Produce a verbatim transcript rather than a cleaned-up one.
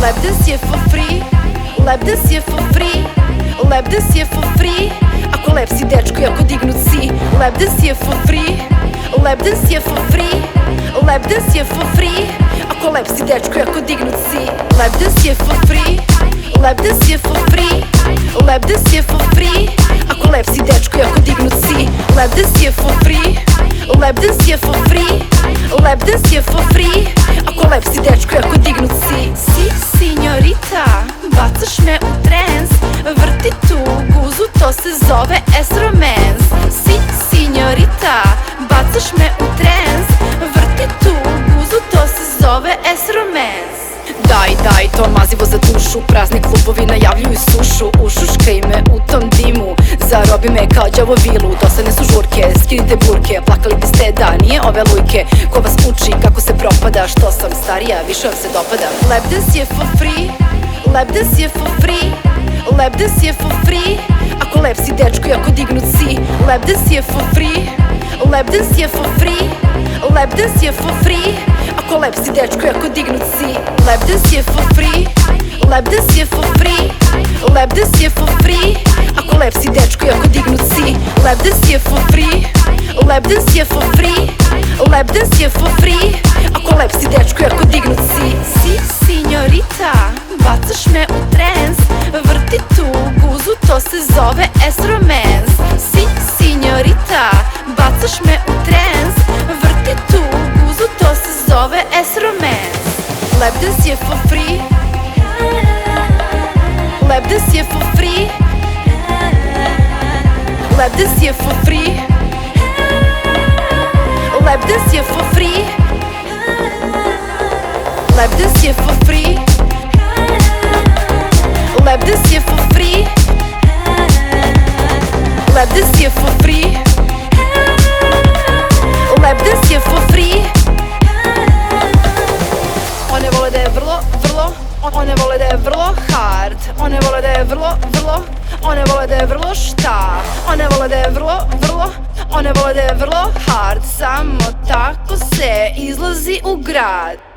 Lap dance je for free, lap dance je for free, lap dance je for free. Ako lep si dečko i ako dignut si. Lap dance je for free, lap dance je for free, lap dance je for free. Ako lep si dečko i ako dignut si. Lap dance je for free, lap dance je for free, lap dance je for free. Ako lep si dečko i ako dignut si. Lap dance je for free, lap dance je for free, lap dance je for free. Ako lep si dečko i ako dignut si. Si, signorita, bacaš me u trens, vrti tu guzu, to se zove S-romance. Si, signorita, bacaš me u trens, vrti tu guzu, to se zove S-romance. Daj, daj, to mazivo za dušu, prazni klubovi najavljuju sušu. Ušuškaj me u tom dimu, zarobi me kao đavo vilu. Dosadne su žurke, skinite burke, plakali biste da nije ove lujke. Ko vas uči kako se propada, što sam starija, više vam se dopada. Lap dance je for free, lap dance je for free, lap dance je for free. Ako lep si dečko i ako dignut si. Lap dance je for free, lap dance je for free, lap dance je for free. Ako lep si dečko i ako dignut si. Lap dance je for free, lap dance je for free, lap dance je for free. Ako lep si dečko i ako dignut si. Lap dance je for free, lap dance je for free, lap dance je for free. Ako lep si dečko i ako dignut si. Si, signorita, bacaš me u trens, vrti tu guzu, to se zove S-romance. Si, signorita, bacaš me u trens, vrti tu guzu, to se zove S-romance. Lap dance je for free, lap dance je for free, lap dance je for free, lap dance je for free, lap dance je for free, lap dance je for free, lap dance je for free, lap dance je for free. One vole da je vrlo, vrlo, one vole da je vrlo hard. One vole da je vrlo, vrlo, one vole da je vrlo šta. One vole da je vrlo, vrlo, one vole da je vrlo hard. Samo tako se izlazi u grad.